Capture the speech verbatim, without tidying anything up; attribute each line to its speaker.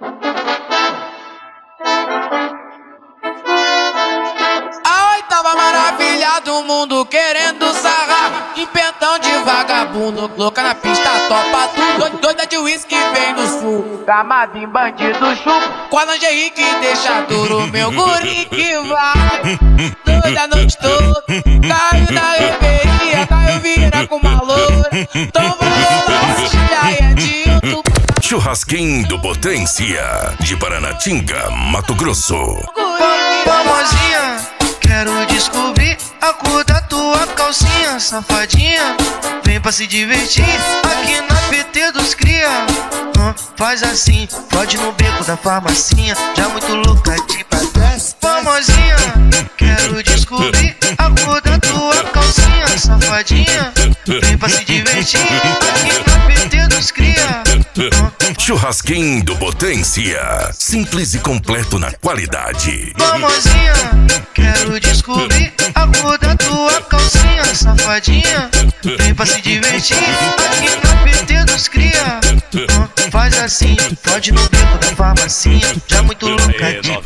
Speaker 1: A oitava maravilha do mundo querendo sarrar, de pentão de vagabundo, louca na pista, topa tudo. Doida de uísque vem do sul, camada em bandido chupo, com a lingerie que deixa duro, meu guri que vai. Doida a noite toda, caiu na reveria, caiu vira com uma loura. Então vamos lá, já é de outro.
Speaker 2: Churrasquinho do Potência, de Paranatinga, Mato Grosso.
Speaker 3: Famosinha, quero descobrir a cor da tua calcinha, safadinha. Vem pra se divertir aqui na P T dos cria. Hum, faz assim, pode no beco da farmacinha, já muito louca de pra trás. Famosinha, quero descobrir a cor da tua calcinha, safadinha. Vem pra se divertir aqui na P T dos cria. Hum,
Speaker 2: Churrasquinho do Potência, simples e completo na qualidade.
Speaker 3: Famosinha, quero descobrir a cor da tua calcinha, safadinha. Vem pra se divertir aqui na P T dos cria. Hum, faz assim, pode no beco da farmacinha, já muito louca de